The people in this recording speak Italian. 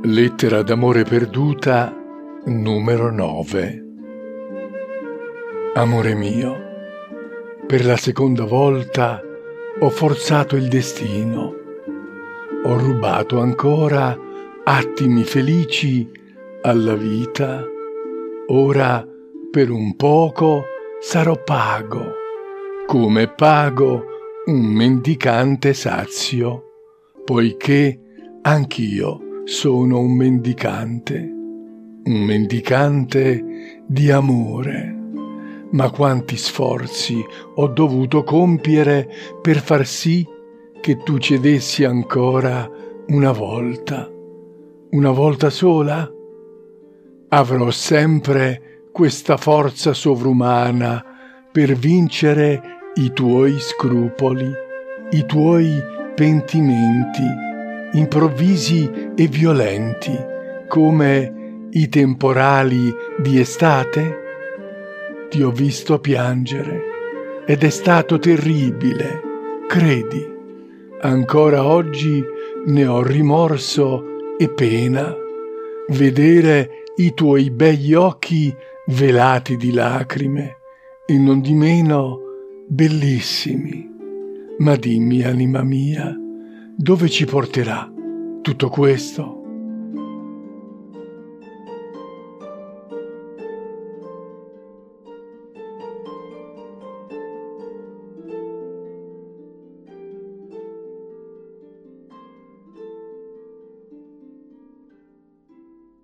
Lettera d'amore perduta numero 9. Amore mio, per la seconda volta ho forzato il destino, ho rubato ancora attimi felici alla vita, ora per un poco sarò pago, come pago un mendicante sazio, poiché anch'io sono un mendicante di amore. Ma quanti sforzi ho dovuto compiere per far sì che tu cedessi ancora una volta sola? Avrò sempre questa forza sovrumana per vincere i tuoi scrupoli, i tuoi pentimenti improvvisi e violenti, come i temporali di estate? Ti ho visto piangere ed è stato terribile, credi. Ancora oggi ne ho rimorso e pena, vedere i tuoi begli occhi velati di lacrime e non di meno bellissimi. Ma dimmi, anima mia, dove ci porterà tutto questo?